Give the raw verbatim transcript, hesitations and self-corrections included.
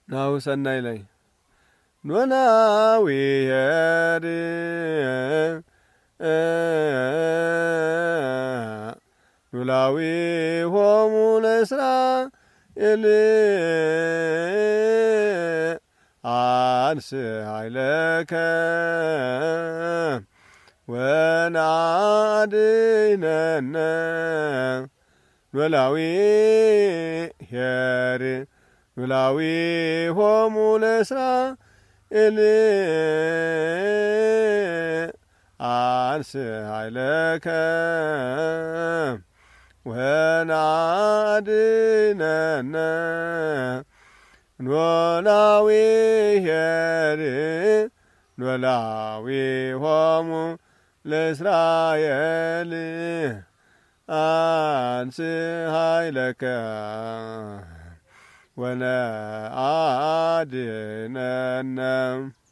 ናሁ ሰናይ ላይ ኖላዊ ሄር ኖላዊ ሆሙ ለእስራኤል አንስ ኃይለከ ወናድነነ ኖላዊ ሄር ኖላዊ ሆሙ ለእስራኤል አንስ ኃይለከ ወናድነነ ኖላዊ ሄር ኖላዊ ሆሙ ለእስራኤል አንስ ኃይለከ ወነአድነነ